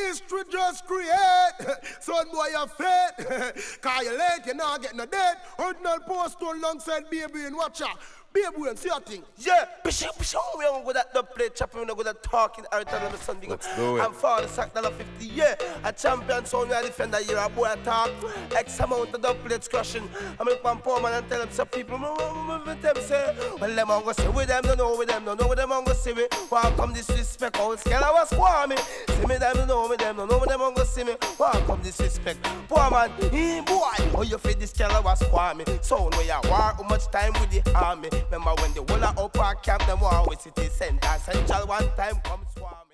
history just create. Son boy, you're fat. Cause you late, you're not getting a dead. Original post alongside baby and watch out. Baby, and see your thing. Yeah, we don't go that dub play chopping, we don't go that talking. I tell them son big up. I'm for the sack $50, yeah. A champion sound, we are defender, you're a boy attack. X amount of dub plates crushing. I make one poor man and tell them some people, them say, well, them on go see with them, don't know with them, don't know with them on go see me. Welcome disrespect, all scale I was squammy. See me, them, don't know with them, don't know with them on go see me. Welcome disrespect. Poor man, boy, oh, you feel this scale I was squammy. So, when you war, how much time with the army? Remember when the whole of upper camp, them war with city center. Central one time come swarm.